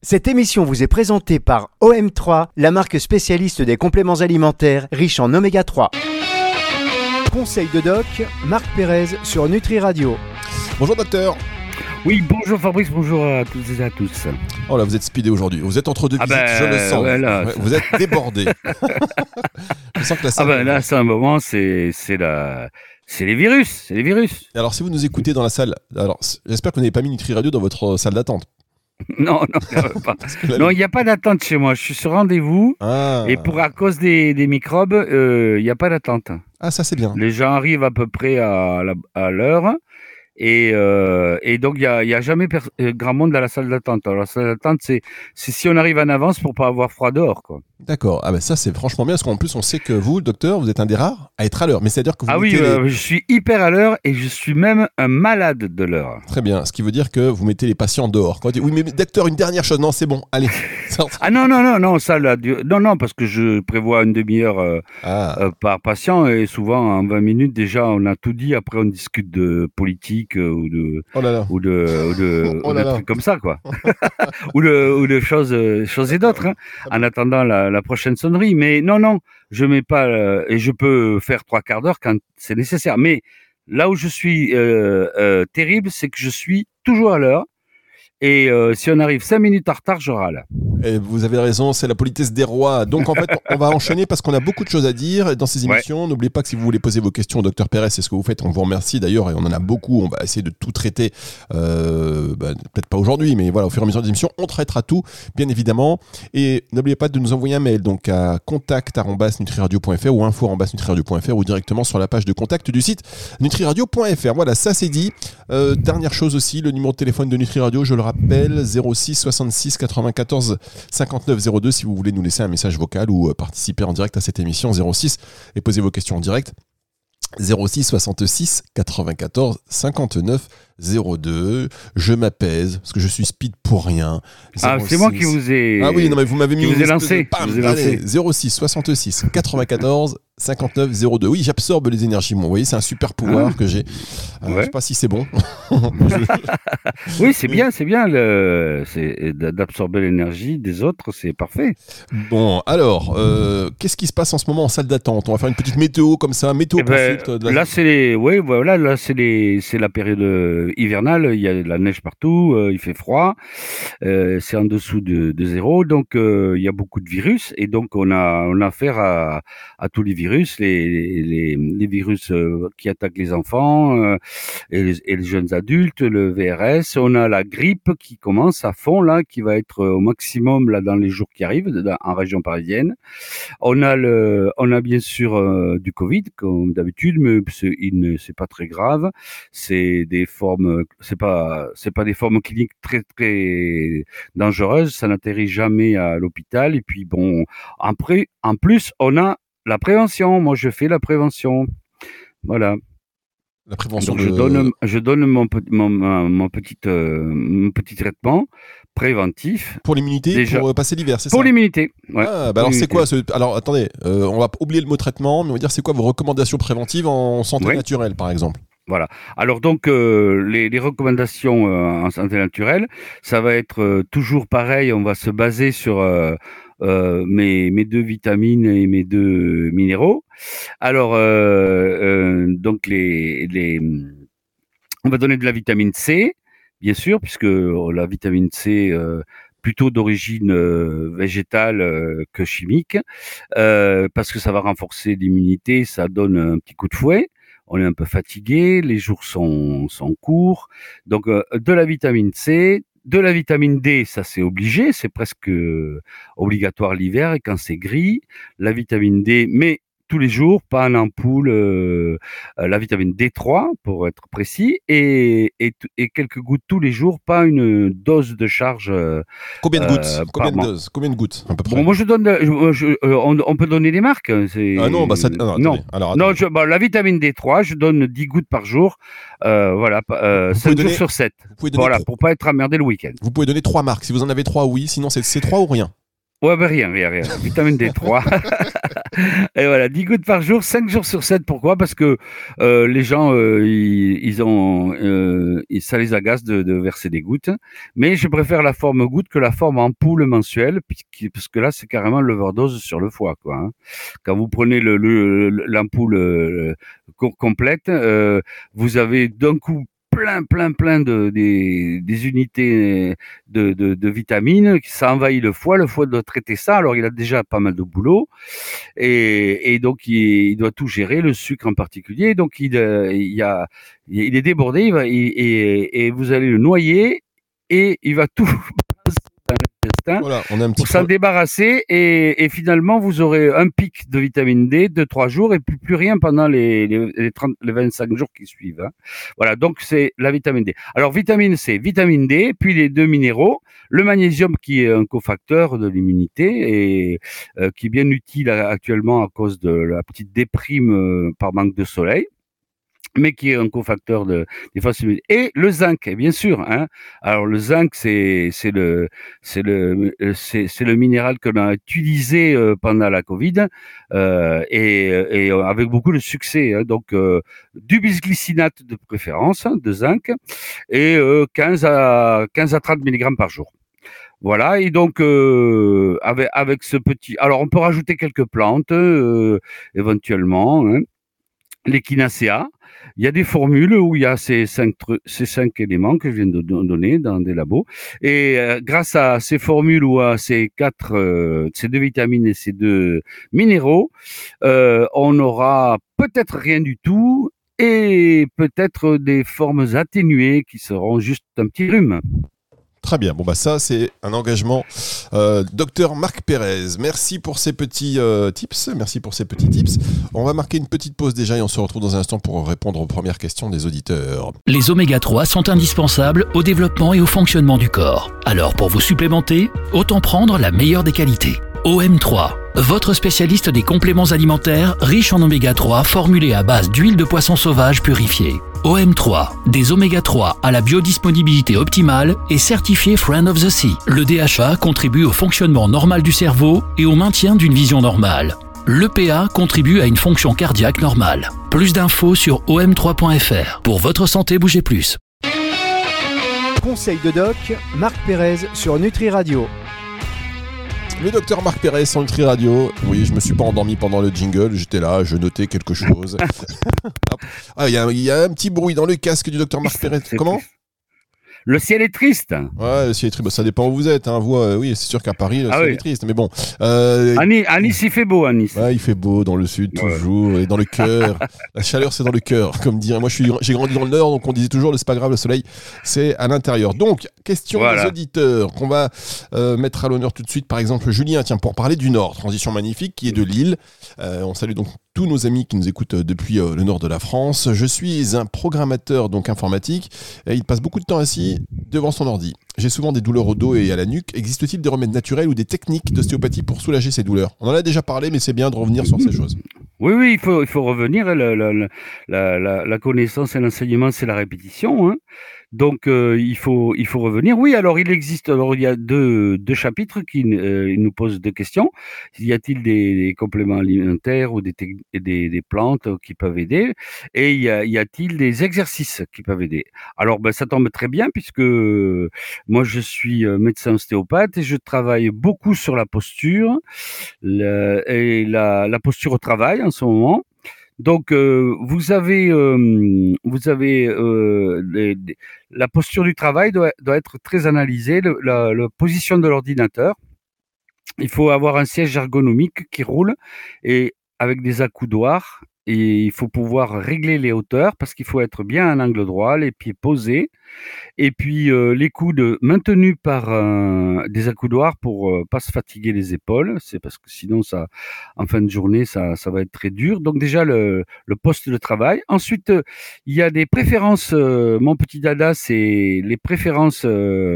Cette émission vous est présentée par OM3, la marque spécialiste des compléments alimentaires riches en oméga 3. Conseil de doc, Marc Pérez sur Nutri Radio. Bonjour docteur. Oui, bonjour Fabrice, bonjour à toutes et à tous. Oh là, vous êtes speedé aujourd'hui. Vous êtes entre deux visites, je le sens. Ouais, là, vous êtes débordé. Je sens que la salle... là, c'est un moment, c'est les virus, Alors, si vous nous écoutez dans la salle, alors j'espère que vous n'avez pas mis Nutri Radio dans votre salle d'attente. Non, pas. Non, il n'y a pas d'attente chez moi. Je suis sur rendez-vous et à cause des microbes, il n'y a pas d'attente. Ah, ça c'est bien. Les gens arrivent à peu près à l'heure. Et donc il y a jamais grand monde dans la salle d'attente. Alors la salle d'attente c'est si on arrive en avance pour pas avoir froid dehors, quoi. D'accord. Ah ben ça c'est franchement bien parce qu'en plus on sait que vous, le docteur, vous êtes un des rares à être à l'heure. Mais c'est-à-dire que vous je suis hyper à l'heure et je suis même un malade de l'heure. Très bien. Ce qui veut dire que vous mettez les patients dehors. Quand on dit oui mais docteur une dernière chose, non c'est bon, allez. Ah non ça là, non parce que je prévois une demi-heure par patient et souvent en 20 minutes déjà on a tout dit. Après on discute de politique ou de trucs comme ça quoi. ou de choses et d'autres en attendant la prochaine sonnerie. Mais non, je mets pas et je peux faire 3 quarts d'heure quand c'est nécessaire. Mais là où je suis terrible, c'est que je suis toujours à l'heure. Et si on arrive 5 minutes en retard, je râle. Et vous avez raison, c'est la politesse des rois. Donc en fait, on va enchaîner parce qu'on a beaucoup de choses à dire dans ces émissions. Ouais. N'oubliez pas que si vous voulez poser vos questions au docteur Pérez, c'est ce que vous faites. On vous remercie d'ailleurs et on en a beaucoup. On va essayer de tout traiter. Peut-être pas aujourd'hui, mais voilà, au fur et à mesure des émissions, on traitera tout, bien évidemment. Et n'oubliez pas de nous envoyer un mail donc à contact@nutriradio.fr ou info@nutriradio.fr ou directement sur la page de contact du site nutriradio.fr. Voilà, ça c'est dit. Dernière chose aussi, le numéro de téléphone de Nutri Radio, je le rappelle, 06 66 94 59 02 si vous voulez nous laisser un message vocal ou participer en direct à cette émission 06 et poser vos questions en direct. 06 66 94 59 02. Je m'apaise parce que je suis speed pour rien. 06... Ah, c'est moi qui vous ai. Ah oui, non mais vous m'avez mis. Vous ai lancé. Allez, 06 66 94 59 02. Oui, j'absorbe les énergies. Moi, vous voyez, c'est un super pouvoir que j'ai. Je sais pas si c'est bon. Oui, c'est bien, c'est d'absorber l'énergie des autres, c'est parfait. Bon, alors, qu'est-ce qui se passe en ce moment en salle d'attente ? On va faire une petite météo comme ça, météo. Là, c'est la période hivernale. Il y a de la neige partout, il fait froid, c'est en dessous de 0, donc il y a beaucoup de virus et donc on a affaire à tous les virus, les virus qui attaquent les enfants et les jeunes adultes, le VRS. On a la grippe qui commence à fond là, qui va être au maximum là dans les jours qui arrivent en région parisienne. On a bien sûr du Covid comme d'habitude, mais c'est pas très grave. C'est des formes, c'est pas des formes cliniques très très dangereuses. Ça n'atterrit jamais à l'hôpital. Et puis bon, après, en plus, on a la prévention. Moi, je fais la prévention. Voilà. La prévention. Donc, je donne mon petit traitement préventif. Pour l'immunité, déjà, pour passer l'hiver, c'est ça ? Pour l'immunité, ouais. Ah, alors c'est quoi Alors attendez, on va oublier le mot traitement, mais on va dire c'est quoi vos recommandations préventives en santé naturelle, par exemple ? Voilà. Alors donc les recommandations en santé naturelle, ça va être toujours pareil. On va se baser sur mes 2 vitamines et mes 2 minéraux. Alors donc on va donner de la vitamine C, bien sûr, puisque la vitamine C plutôt d'origine végétale que chimique, parce que ça va renforcer l'immunité, ça donne un petit coup de fouet. On est un peu fatigué, les jours sont courts, donc de la vitamine C, de la vitamine D, ça c'est obligé, c'est presque obligatoire l'hiver et quand c'est gris, la vitamine D, mais tous les jours, pas en ampoule, la vitamine D3 pour être précis, et quelques gouttes tous les jours, pas une dose de charge. Combien de gouttes Combien de gouttes à peu près ? Bon, moi je donne, on peut donner des marques. Ah non, bah ça, non. Alors, la vitamine D3, je donne 10 gouttes par jour, 7 jours sur 7. Voilà, pour pas être emmerdé le week-end. Vous pouvez donner 3 marques. Si vous en avez 3, oui. Sinon, c'est 3 ou rien. Ouais, rien. Vitamine D3. Et voilà, 10 gouttes par jour, 5 jours sur 7. Pourquoi? Parce que les gens, ça les agace de verser des gouttes. Mais je préfère la forme goutte que la forme ampoule mensuelle, parce que là, c'est carrément l'overdose sur le foie, quoi. Hein. Quand vous prenez l'ampoule complète, vous avez d'un coup plein des unités de vitamines, ça envahit le foie doit traiter ça, alors il a déjà pas mal de boulot, et donc il doit tout gérer, le sucre en particulier, donc il est débordé, et vous allez le noyer, et il va tout Voilà, on a un petit pour s'en débarrasser, et finalement vous aurez un pic de vitamine D de 3 jours et plus rien pendant les 25 jours qui suivent. Hein. Voilà, donc c'est la vitamine D. Alors vitamine C, vitamine D, puis les 2 minéraux, le magnésium qui est un cofacteur de l'immunité et qui est bien utile actuellement à cause de la petite déprime par manque de soleil, mais qui est un cofacteur des forces immunitaires. Et le zinc, bien sûr. Hein. Alors le zinc, c'est le minéral que l'on a utilisé pendant la Covid et avec beaucoup de succès. Hein. Donc du bisglycinate de préférence, de zinc, et 15 à 30 mg par jour. Voilà, et donc avec ce petit... Alors on peut rajouter quelques plantes éventuellement, hein. L'Echinacea. Il y a des formules où il y a ces 5 éléments que je viens de donner dans des labos. Et grâce à ces formules ou à ces 2 vitamines et ces 2 minéraux, on aura peut-être rien du tout et peut-être des formes atténuées qui seront juste un petit rhume. Très bien. Bon, bah ça, c'est un engagement. Docteur Marc Pérez, merci pour ces petits tips. Merci pour ces petits tips. On va marquer une petite pause déjà et on se retrouve dans un instant pour répondre aux premières questions des auditeurs. Les oméga 3 sont indispensables au développement et au fonctionnement du corps. Alors, pour vous supplémenter, autant prendre la meilleure des qualités. OM3, votre spécialiste des compléments alimentaires riches en oméga 3 formulés à base d'huile de poisson sauvage purifiée. OM3, des oméga 3 à la biodisponibilité optimale et certifié Friend of the Sea. Le DHA contribue au fonctionnement normal du cerveau et au maintien d'une vision normale. L'EPA contribue à une fonction cardiaque normale. Plus d'infos sur om3.fr. Pour votre santé, bougez plus. Conseil de doc, Marc Pérez sur Nutri Radio. Le docteur Marc Pérez sur Nutri Radio. Oui, je me suis pas endormi pendant le jingle, j'étais là, je notais quelque chose. Ah, il y a un petit bruit dans le casque du docteur Marc Pérez. Comment ? Le ciel est triste. Ouais, le ciel est triste. Bah, ça dépend où vous êtes. Hein. Vous, oui, c'est sûr qu'à Paris, le ciel est triste. Mais bon. À Nice, il fait beau, à Nice. Ouais, il fait beau dans le sud, toujours. Et dans le cœur. La chaleur, c'est dans le cœur. Comme dire. Moi, j'ai grandi dans le nord, donc on disait toujours, c'est pas grave, le soleil, c'est à l'intérieur. Donc, question des auditeurs qu'on va mettre à l'honneur tout de suite. Par exemple, Julien, tiens, pour parler du Nord, transition magnifique, qui est de Lille. On salue donc tous nos amis qui nous écoutent depuis le nord de la France. Je suis un programmateur donc informatique et il passe beaucoup de temps assis devant son ordi. J'ai souvent des douleurs au dos et à la nuque. Existe-t-il des remèdes naturels ou des techniques d'ostéopathie pour soulager ces douleurs ? On en a déjà parlé, mais c'est bien de revenir sur ces choses. Oui, il faut revenir. La connaissance et l'enseignement, c'est la répétition. Hein. Donc, il faut revenir. Oui, alors il y a deux chapitres qui nous posent 2 questions. Y a-t-il des compléments alimentaires ou des plantes qui peuvent aider ? Et y a-t-il des exercices qui peuvent aider ? Alors, ça tombe très bien puisque moi, je suis médecin ostéopathe et je travaille beaucoup sur la posture et la posture au travail en ce moment. Donc, vous avez la posture du travail doit être très analysée, la position de l'ordinateur. Il faut avoir un siège ergonomique qui roule et avec des accoudoirs. Et il faut pouvoir régler les hauteurs parce qu'il faut être bien à un angle droit, les pieds posés. Et puis les coudes maintenus par des accoudoirs pour pas se fatiguer les épaules. C'est parce que sinon, en fin de journée, ça va être très dur. Donc déjà, le poste de travail. Ensuite, il y a des préférences. Mon petit dada, c'est les préférences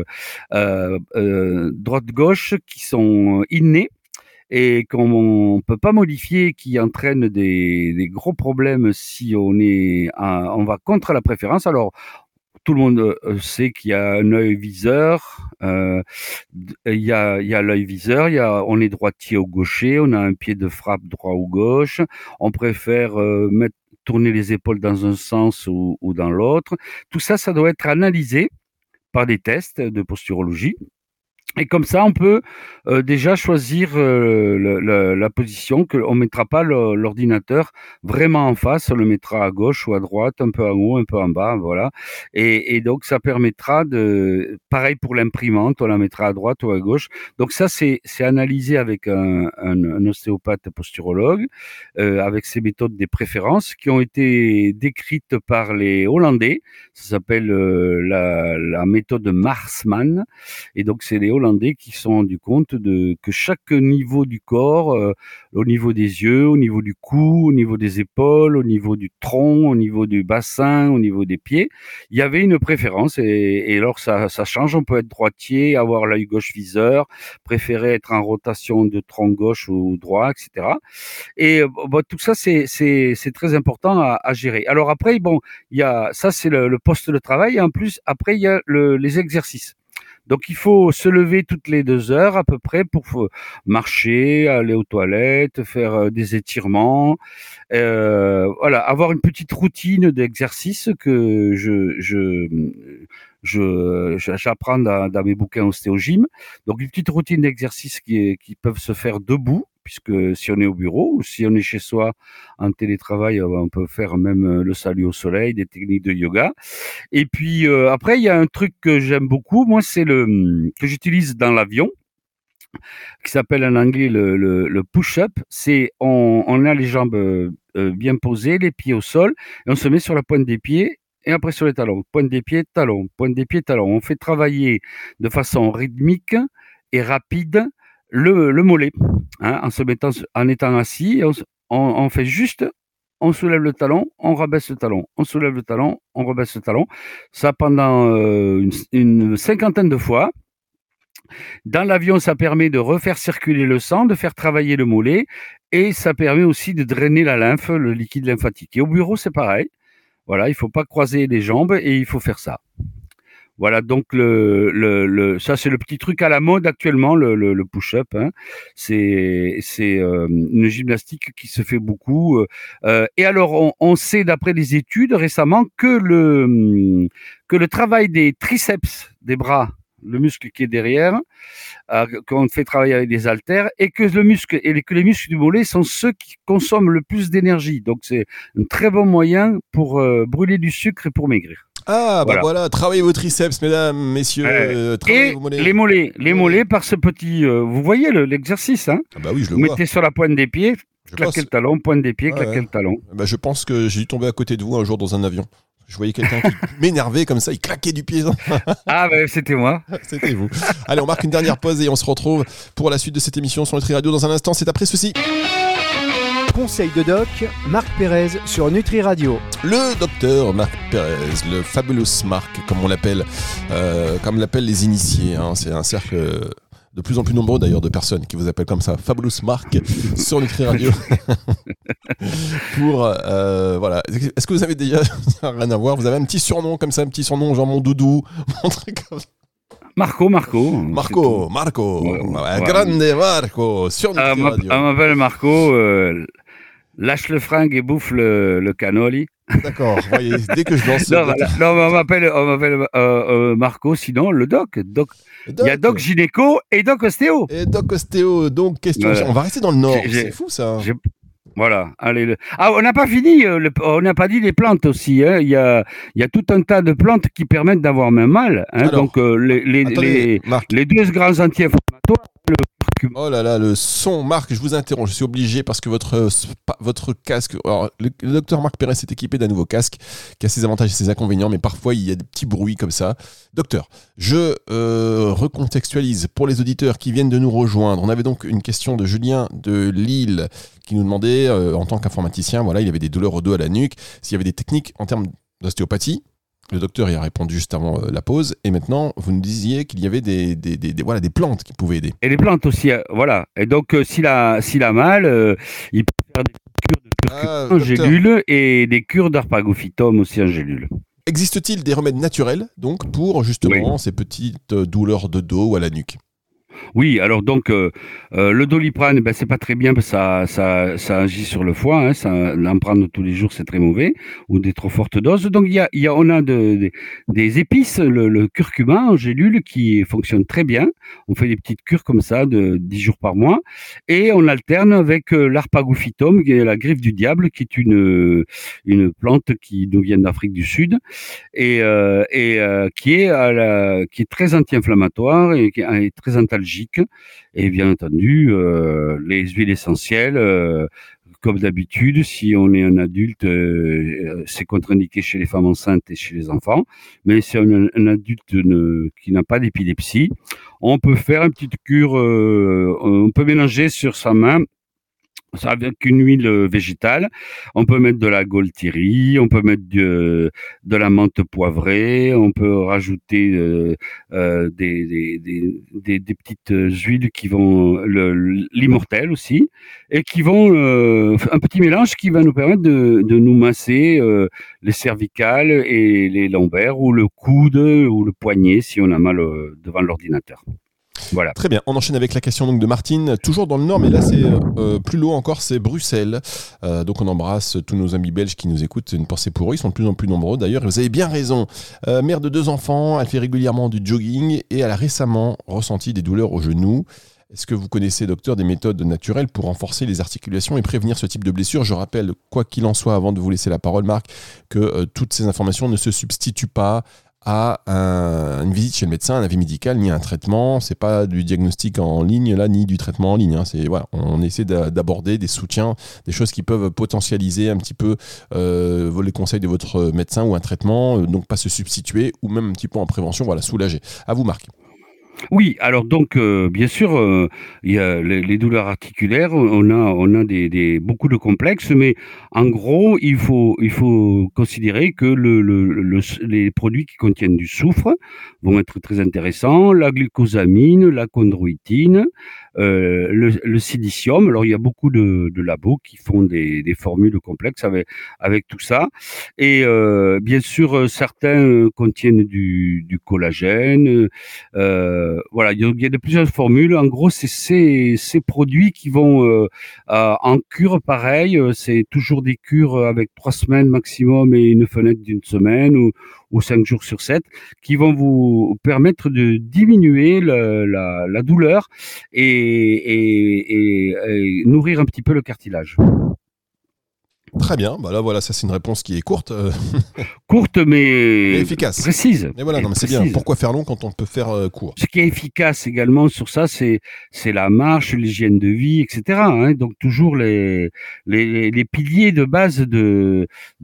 droite-gauche qui sont innées et qu'on ne peut pas modifier, qui entraînent des gros problèmes si on va contre la préférence. Alors, tout le monde sait qu'il y a un œil viseur. Il y a l'œil viseur. On est droitier ou gaucher. On a un pied de frappe droit ou gauche. On préfère tourner les épaules dans un sens ou dans l'autre. Tout ça, ça doit être analysé par des tests de posturologie. Et comme ça, on peut déjà choisir la position, qu'on ne mettra pas l'ordinateur vraiment en face, on le mettra à gauche ou à droite, un peu en haut, un peu en bas, voilà. Et donc, ça permettra pareil pour l'imprimante, on la mettra à droite ou à gauche. Donc ça, c'est analysé avec un ostéopathe posturologue, avec ces méthodes des préférences qui ont été décrites par les Hollandais. Ça s'appelle la méthode Marsman. Et donc, c'est les Hollandais qui se sont rendus compte que chaque niveau du corps, au niveau des yeux, au niveau du cou, au niveau des épaules, au niveau du tronc, au niveau du bassin, au niveau des pieds, il y avait une préférence. Et alors, ça change. On peut être droitier, avoir l'œil gauche viseur, préférer être en rotation de tronc gauche ou droit, etc. Et tout ça, c'est très important à gérer. Alors après, ça, c'est le poste de travail. Et en plus, après, il y a les exercices. Donc, il faut se lever toutes les 2 heures à peu près pour marcher, aller aux toilettes, faire des étirements. Voilà, avoir une petite routine d'exercice que j'apprends dans mes bouquins ostéogym. Donc, une petite routine d'exercice qui peuvent se faire debout, puisque si on est au bureau ou si on est chez soi en télétravail, on peut faire même le salut au soleil, des techniques de yoga. Et puis après, il y a un truc que j'aime beaucoup, moi, c'est que j'utilise dans l'avion, qui s'appelle en anglais le push-up. C'est on a les jambes bien posées, les pieds au sol, et on se met sur la pointe des pieds. Et après sur les talons, pointe des pieds, talons, pointe des pieds, talons. On fait travailler de façon rythmique et rapide le mollet, hein, en étant assis. On fait juste, on soulève le talon, on rabaisse le talon, on soulève le talon, on rabaisse le talon. Ça pendant une 50aine de fois. Dans l'avion, ça permet de refaire circuler le sang, de faire travailler le mollet, et ça permet aussi de drainer la lymphe, le liquide lymphatique. Et au bureau, c'est pareil. Voilà, il faut pas croiser les jambes et il faut faire ça. Voilà, donc ça c'est le petit truc à la mode actuellement, le push-up. Hein. C'est une gymnastique qui se fait beaucoup. Et alors, on sait d'après les études récemment que le travail des triceps des bras, le muscle qui est derrière, qu'on fait travailler avec des haltères, et que les muscles du mollet sont ceux qui consomment le plus d'énergie. Donc c'est un très bon moyen pour brûler du sucre et pour maigrir. Ah, bah voilà, travaillez vos triceps, mesdames, messieurs. Et vos mollets. Les mollets par ce petit... vous voyez l'exercice, hein? Ah bah oui, je le vois. Vous mettez sur la pointe des pieds, claquez le talon, pointe des pieds, claquez le talon. Bah, je pense que j'ai dû tomber à côté de vous un jour dans un avion. Je voyais quelqu'un qui m'énervait comme ça, il claquait du pied. Ah bah c'était moi. C'était vous. Allez, on marque une dernière pause et on se retrouve pour la suite de cette émission sur Nutri Radio dans un instant. C'est après ceci. Conseil de doc, Marc Pérez sur Nutri Radio. Le docteur Marc Pérez, le Fabulous Marc, comme on l'appelle, comme l'appellent les initiés. Hein. C'est un cercle de plus en plus nombreux d'ailleurs de personnes qui vous appellent comme ça, Fabulous Marc sur Nutri Radio. Pour voilà. Est-ce que vous avez déjà rien à voir? Vous avez un petit surnom comme ça, un petit surnom genre mon doudou, mon truc comme ça. Marco. Ouais. Grande Marco sur Nutri Radio. On m'appelle Marco. Lâche le fringue et bouffe le cannoli. D'accord, voyez, dès que je lance... non, on m'appelle Marco, sinon le doc. Il y a doc gynéco et doc ostéo. Donc question... Voilà. On va rester dans le Nord, c'est fou ça. Voilà, allez. On n'a pas fini, on n'a pas dit les plantes aussi. Hein. Il y a tout un tas de plantes qui permettent d'avoir même mal. Hein. Alors, donc les 2 grands anti-inflammatoires, Oh là là, le son, Marc, je vous interromps, je suis obligé parce que votre casque, alors, le docteur Marc Pérez est équipé d'un nouveau casque qui a ses avantages et ses inconvénients, mais parfois il y a des petits bruits comme ça. Docteur, je recontextualise pour les auditeurs qui viennent de nous rejoindre. On avait donc une question de Julien de Lille qui nous demandait, en tant qu'informaticien, voilà, il avait des douleurs au dos, à la nuque, s'il y avait des techniques en termes d'ostéopathie. Le docteur y a répondu juste avant la pause. Et maintenant, vous nous disiez qu'il y avait des plantes qui pouvaient aider. Et les plantes aussi, voilà. Et donc, s'il a mal, il peut faire des cures de curcuma en gélule et des cures d'arpagophytum aussi en gélule. Existe-t-il des remèdes naturels donc pour justement ces petites douleurs de dos ou à la nuque? Oui, alors donc le Doliprane, c'est pas très bien parce que ça agit sur le foie, hein, en prendre tous les jours, c'est très mauvais, ou des trop fortes doses. Donc on a des épices, le curcuma en gélule qui fonctionne très bien. On fait des petites cures comme ça de 10 jours par mois et on alterne avec l'arpagophytum, qui est la griffe du diable, qui est une plante qui nous vient d'Afrique du Sud et qui est très anti-inflammatoire et qui est très antalgique. Et bien entendu, les huiles essentielles, comme d'habitude, si on est un adulte, c'est contre-indiqué chez les femmes enceintes et chez les enfants. Mais si on est un adulte qui n'a pas d'épilepsie, on peut faire une petite cure, on peut mélanger sur sa main ça avec une huile végétale. On peut mettre de la Goltiri, on peut mettre de la menthe poivrée, on peut rajouter des petites huiles qui vont l'immortel aussi et qui vont un petit mélange qui va nous permettre de nous masser les cervicales et les lombaires ou le coude ou le poignet si on a mal devant l'ordinateur. Voilà. Très bien, on enchaîne avec la question donc de Martine, toujours dans le Nord, mais là c'est plus loin encore, c'est Bruxelles. Donc on embrasse tous nos amis belges qui nous écoutent, une pensée pour eux, ils sont de plus en plus nombreux d'ailleurs, et vous avez bien raison. Mère de 2 enfants, elle fait régulièrement du jogging et elle a récemment ressenti des douleurs au genou. Est-ce que vous connaissez, docteur, des méthodes naturelles pour renforcer les articulations et prévenir ce type de blessure? Je rappelle, quoi qu'il en soit, avant de vous laisser la parole, Marc, que toutes ces informations ne se substituent pas à une visite chez le médecin, un avis médical, ni un traitement. C'est pas du diagnostic en ligne là, ni du traitement en ligne. Hein. On essaie d'aborder des soutiens, des choses qui peuvent potentialiser un petit peu les conseils de votre médecin ou un traitement, donc pas se substituer ou même un petit peu en prévention, soulager. À vous, Marc. Oui, alors donc bien sûr, il y a les douleurs articulaires, on a beaucoup de complexes, mais en gros, il faut considérer que les produits qui contiennent du soufre vont être très intéressants, la glucosamine, la chondroïtine, le silicium. Alors il y a beaucoup de labos qui font des formules complexes avec tout ça, et bien sûr certains contiennent du collagène. Voilà, il y a de plusieurs formules. En gros, c'est ces produits qui vont en cure pareil. C'est toujours des cures avec 3 semaines maximum et une fenêtre d'1 semaine ou 5 jours sur 7 qui vont vous permettre de diminuer la douleur et nourrir un petit peu le cartilage. Très bien, voilà, ça c'est une réponse qui est courte. Courte mais efficace. Précise. Et voilà, non, mais c'est bien. Pourquoi faire long quand on peut faire court? Ce qui est efficace également sur ça, c'est la marche, l'hygiène de vie, etc. Hein. Donc toujours les piliers de base de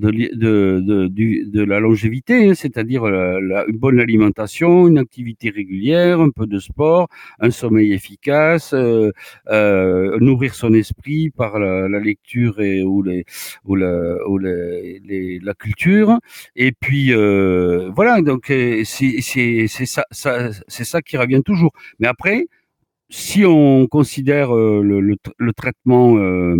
la longévité, hein, c'est-à-dire une bonne alimentation, une activité régulière, un peu de sport, un sommeil efficace, nourrir son esprit par la lecture ou la culture, et puis voilà, donc c'est ça qui revient toujours. Mais après, si on considère le traitement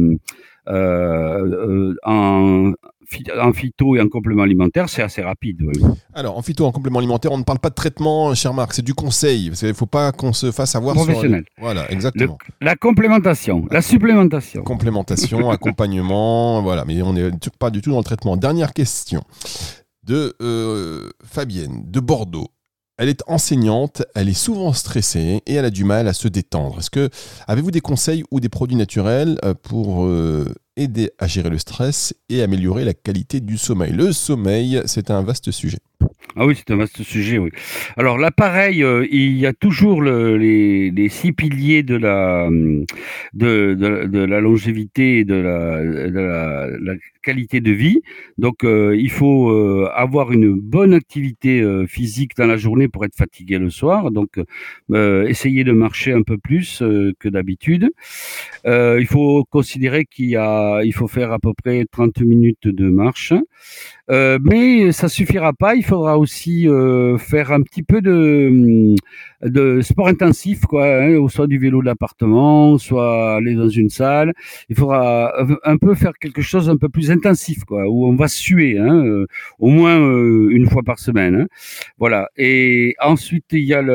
en phyto et en complément alimentaire, c'est assez rapide. Oui. Alors, en phyto, en complément alimentaire, on ne parle pas de traitement, cher Marc, c'est du conseil. Parce qu'il ne faut pas qu'on se fasse avoir professionnel. Voilà, exactement. La complémentation, la supplémentation. Complémentation, accompagnement, voilà. Mais on n'est pas du tout dans le traitement. Dernière question de Fabienne, de Bordeaux. Elle est enseignante, elle est souvent stressée et elle a du mal à se détendre. Avez-vous des conseils ou des produits naturels pour aider à gérer le stress et améliorer la qualité du sommeil? Le sommeil, c'est un vaste sujet. Ah oui, c'est un vaste sujet, oui. Alors là, pareil, il y a toujours les 6 piliers de la longévité et de la qualité de vie. Donc, il faut avoir une bonne activité physique dans la journée pour être fatigué le soir. Donc, essayer de marcher un peu plus que d'habitude. Il faut considérer il faut faire à peu près 30 minutes de marche. Mais ça suffira pas. Il faudra aussi faire un petit peu de sport intensif, quoi, hein, ou soit du vélo de l'appartement, soit aller dans une salle. Il faudra un peu faire quelque chose un peu plus intensif, quoi, où on va suer, hein, au moins une fois par semaine. Hein. Voilà. Et ensuite, il y a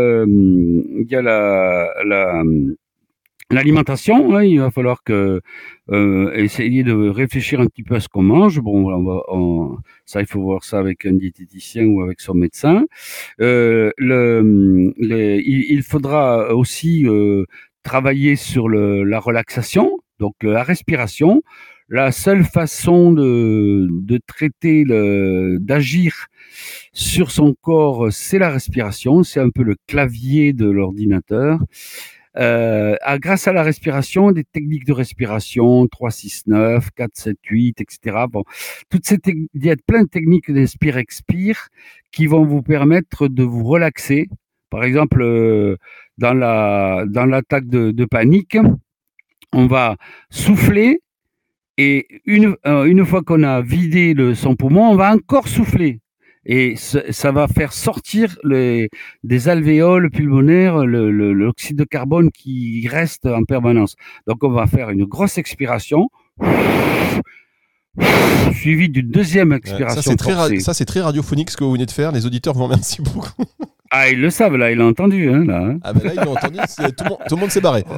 l'alimentation, hein, il va falloir essayer de réfléchir un petit peu à ce qu'on mange. Bon, ça, il faut voir ça avec un diététicien ou avec son médecin. Il faudra aussi travailler sur la relaxation, donc la respiration. La seule façon de traiter d'agir sur son corps, c'est la respiration. C'est un peu le clavier de l'ordinateur. Grâce à la respiration, des techniques de respiration, 3, 6, 9, 4, 7, 8, etc. Bon, il y a plein de techniques d'inspire-expire qui vont vous permettre de vous relaxer. Par exemple, dans l'attaque de panique, on va souffler et une fois qu'on a vidé son poumon, on va encore souffler. Et ça va faire sortir des alvéoles pulmonaires l'oxyde de carbone qui reste en permanence. Donc, on va faire une grosse expiration, suivie d'une deuxième expiration. Ça, c'est très radiophonique ce que vous venez de faire. Les auditeurs vous remercient beaucoup. Ah, ils le savent, là, ils l'ont entendu. Hein, là. Ah, ben là, ils l'ont entendu, tout le monde s'est barré.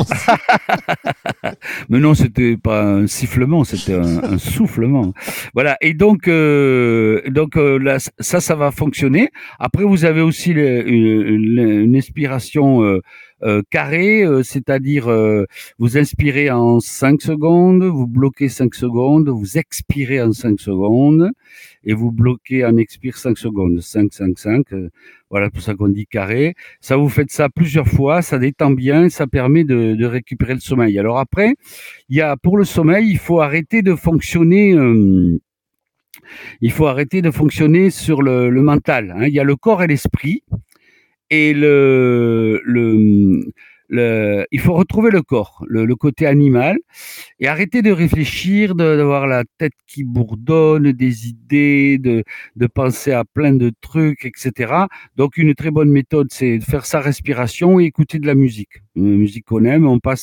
Mais non, c'était pas un sifflement, c'était un soufflement. Voilà, et donc là, ça va fonctionner. Après, vous avez aussi une expiration carrée, c'est-à-dire vous inspirez en 5 secondes, vous bloquez 5 secondes, vous expirez en 5 secondes, et vous bloquez en expire 5 secondes. 5, 5, 5. Voilà, pour ça qu'on dit carré. Ça, vous faites ça plusieurs fois, ça détend bien, ça permet de récupérer le sommeil. Alors après, pour le sommeil, il faut arrêter de fonctionner. Il faut arrêter de fonctionner sur le mental. Hein. Il y a le corps et l'esprit, et il faut retrouver le corps, le côté animal, et arrêter de réfléchir, d'avoir la tête qui bourdonne, des idées, de penser à plein de trucs, etc. Donc, une très bonne méthode, c'est de faire sa respiration et écouter de la musique. Une musique qu'on aime, on passe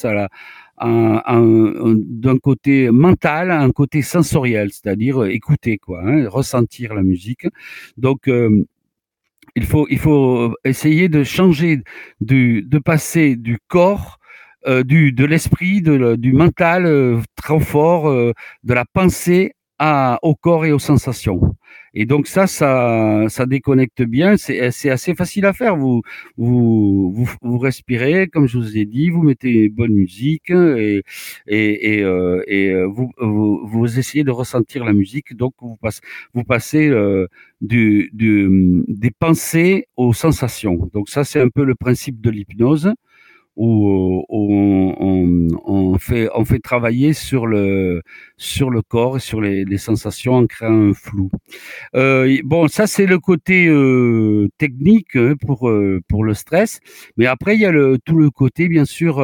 d'un côté mental à un côté sensoriel, c'est-à-dire écouter, quoi, hein, ressentir la musique. Donc, il faut essayer de changer, de passer du corps, de l'esprit, du mental trop fort, de la pensée au corps et aux sensations. Et donc ça déconnecte bien. C'est assez facile à faire. Vous respirez, comme je vous ai dit, vous mettez bonne musique et vous essayez de ressentir la musique. Donc vous passez des pensées aux sensations. Donc ça, c'est un peu le principe de l'hypnose, où on fait travailler sur le corps et sur les sensations en créant un flou. Bon, ça c'est le côté technique pour le stress, mais après il y a tout le côté, bien sûr,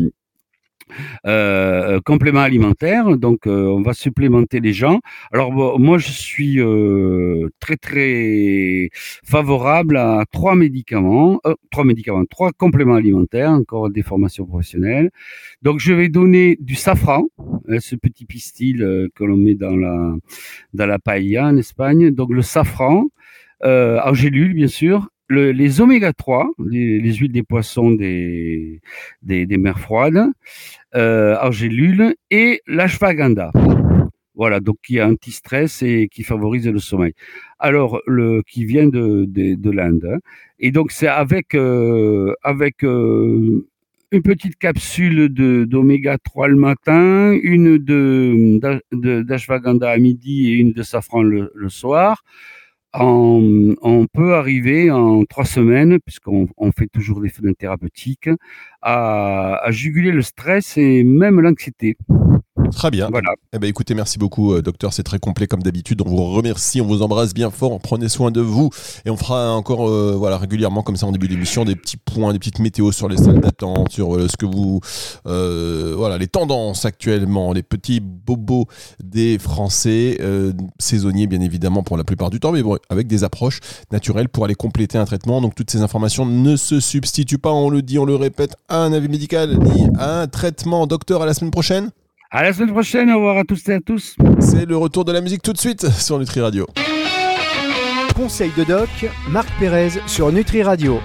complément alimentaire. Donc on va supplémenter les gens. Alors moi je suis très très favorable à 3 compléments alimentaires, encore des formations professionnelles. Donc je vais donner du safran, ce petit pistil que l'on met dans la paella en Espagne. Donc le safran en gélule, bien sûr. Les oméga 3, les huiles des poissons des mers froides, en gélule, et l'ashwagandha. Voilà, donc qui est anti-stress et qui favorise le sommeil. Alors, qui vient de l'Inde. Hein. Et donc, c'est avec une petite capsule d'oméga 3 le matin, une d'ashwagandha à midi et une de safran le soir. On peut arriver en 3 semaines, puisqu'on fait toujours des fenêtres thérapeutiques, à juguler le stress et même l'anxiété. Très bien. Voilà. Eh ben, écoutez, merci beaucoup, docteur. C'est très complet comme d'habitude. On vous remercie, on vous embrasse bien fort. Prenez soin de vous. Et on fera encore régulièrement, comme ça, en début d'émission, des petits points, des petites météos sur les salles d'attente, sur ce que vous. Les tendances actuellement, les petits bobos des Français, saisonniers, bien évidemment, pour la plupart du temps, mais bon, avec des approches naturelles pour aller compléter un traitement. Donc, toutes ces informations ne se substituent pas, on le dit, on le répète, à un avis médical ni à un traitement. Docteur, à la semaine prochaine. À la semaine prochaine, au revoir à tous et à tous. C'est le retour de la musique tout de suite sur Nutri Radio. Conseil de doc, Marc Pérez sur Nutri Radio.